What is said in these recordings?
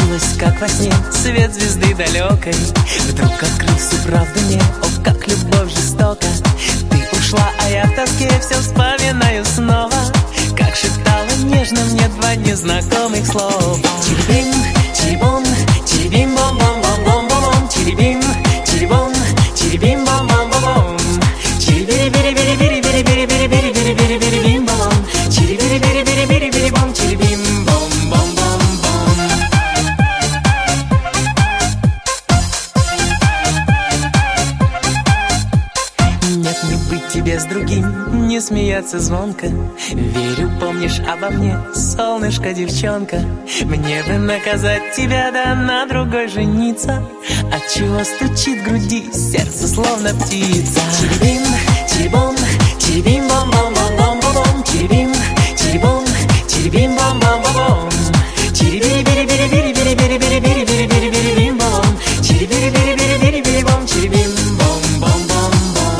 Снилось, как во сне, свет звезды далекой. Вдруг открыл всю правду мне, о, как любовь жестока. Ты ушла, а я в тоске все вспоминаю снова, как шептала нежно мне два незнакомых слова. Чирибим, чирибом, чирибим, бом-бом-бом-бом-бом. Чирибим, чирибом, чирибим, бом-бом-бом-бом. Чирибири-бири-бири-бири-бири-бири-бири-бири-бири-бим-бом. Чирибири-бири-бири-бири-бири-бом, чирибим, бом-бом-бом-бом. Нет, не быть тебе с другим, не смеяться звонко. Верю, помнишь обо мне, солнышко, девчонка. Мне бы наказать тебя, да на другой жениться. Отчего стучит в груди сердце, словно птица. Чирибим, чирибом, чирибим, бом-бом-бом-бом-бом. Чирибим, чирибом, чирибим, бом-бом-бом-бом. Чирибири-бири-бири-бири-бири-бири-бири-бири-бири-бири-бим-бом. Чирибири-бири-бири-бири-бом, чирибим, бом-бом-бом-бом.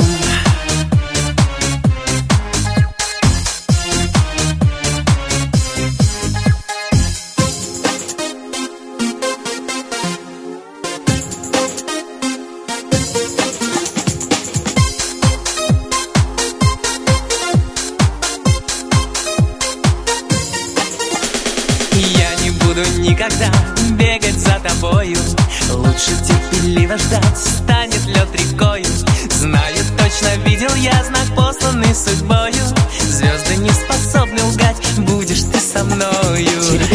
Никогда бегать за тобою, лучше терпеливо ждать, станет лед рекою. Знаю точно, видел я знак, посланный судьбою. Звезды не способны лгать, будешь ты со мною.